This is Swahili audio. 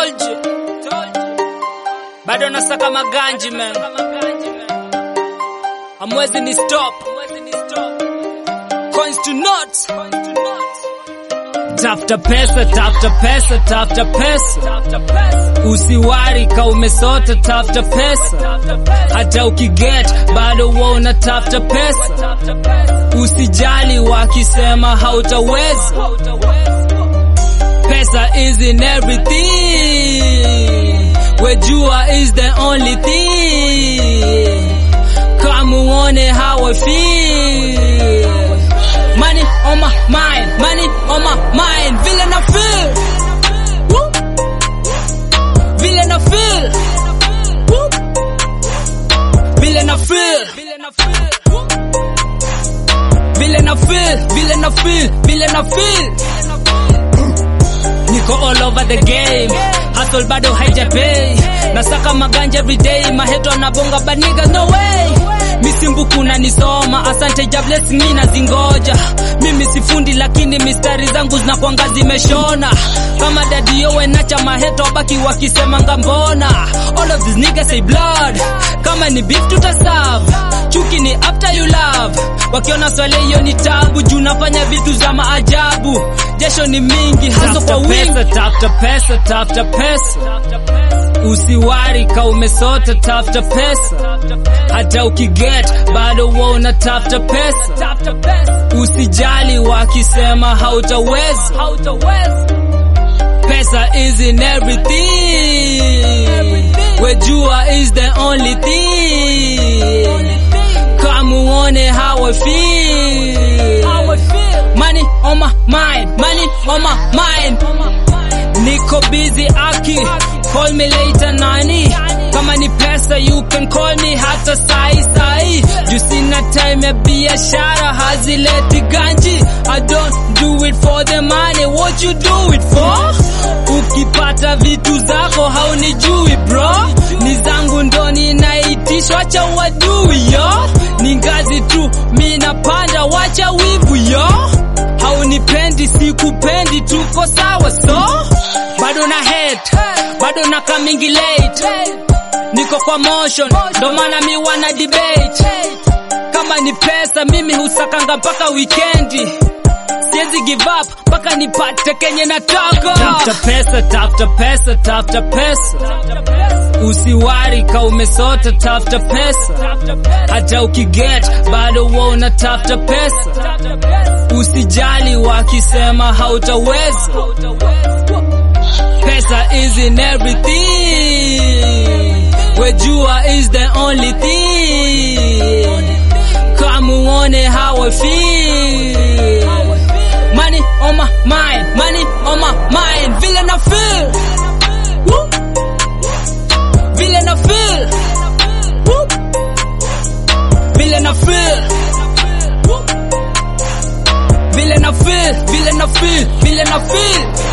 Told you. Bado nasaka maganji man. Amwezi ni stop. Coins to not. Tafuta pesa, tafuta pesa, tafuta pesa. Usiwari ka umesota, tafuta pesa. Hata ukiget bado wona tafuta pesa. Usijali wakisema hautaweza. Pesa is in everything. Wejua is the only thing. Come uone how I feel. Money on my mind, money on my mind. Vile na feel, woo. Vile na feel, woo. Vile na feel, vile na feel, woo. Vile na feel, vile na feel, vile na feel. Niko all over the game. Hustle bado haijapay. Nasaka maganja every day. Maheto anabonga but niggas no way. Misimbuku na nisoma. Asante ja blessing mimi nazingoja. Mimi sifundi lakini mistari zangu zinakuanga zimeshona. Kama daddy yowe nacha maheto baki wakisema ngambona. All of these niggas say blood. Kama ni beef tutaserve. Chuki ni after you love. Wakiona swale hiyo ni tabu. Juu nafanya vitu za maajabu. Jasho ni mingi haso kwa wingi. Tafuta pesa, tafuta pesa. Usiwari ka umesota, tafuta pesa. Hata ukiget bado wona tafuta pesa. Usijali wakisema hautaweza. Pesa is in everything. Wejua is the only thing. Come uone how I feel. Money on my mind, money on my mind. Niko busy aki, call me later nani. Kama ni pesa you can call me hata sai. You see na time ya biashara hazileti ganji. I don't do it for the money, what you do it for? Ukipata vitu zako haunijui bro. Ni zangu ndo ninaitisha, wacha wadui yo. Ni ngazi tu mimi napanda, wacha wivu yo. Haunipendi sikupendi, tuko sawa so. Bado na hate, bado na coming late. Niko kwa motion, ndo maana mi wana debate. Kama ni pesa mimi husakanga mpaka weekendi. Siwezi give up mpaka nipate kenye nataka. Tafuta pesa, tafuta pesa, tafuta pesa. Usiwari ka umesota, tafuta pesa. Hata ukiget bado wona tafuta pesa. Usijali wakisema hautaweza. Pesa is in everything. Wejua is the only thing. Come uone how I feel. Money on my mind, money on my mind. Vile na feel, woo. Vile na feel, woo. Vile na feel, woo. Vile na feel, vile na feel, vile na feel.